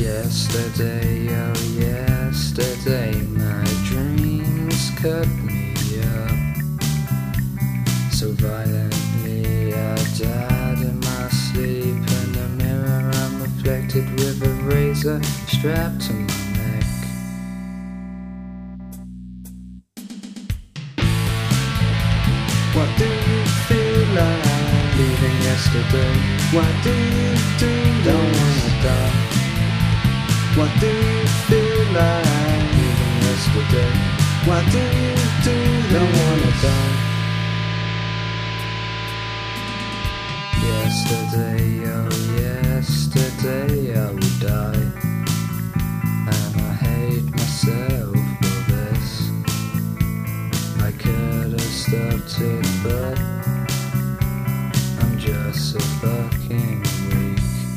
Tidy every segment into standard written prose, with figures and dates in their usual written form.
Yesterday, oh yesterday, my dreams cut me up so violently. I died in my sleep. In the mirror I'm reflected with a razor strapped to my neck. What do you feel like leaving yesterday? What do you do? Don't wanna die. What do you feel like leaving yesterday? What do you do? Don't wanna die. Yesterday, oh yesterday, I would die. And I hate myself for this. I could have stopped it, but I'm just so fucking weak.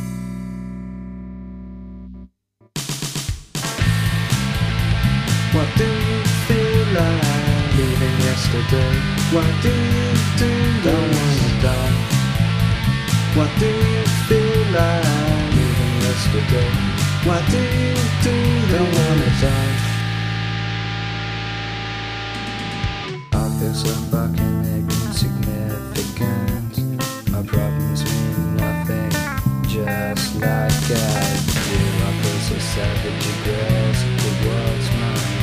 What do you feel like leaving yesterday? What do you do? Don't wanna die. What do you feel like leaving yesterday? What do you do? Don't wanna die. I feel so fucking insignificant. My problems mean nothing, just like I do. I feel so savage, aggressive, the world's mine.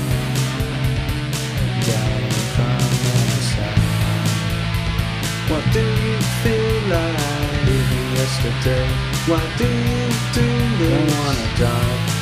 Dying from inside. What do you feel like leaving yesterday? What do you do? Don't wanna die.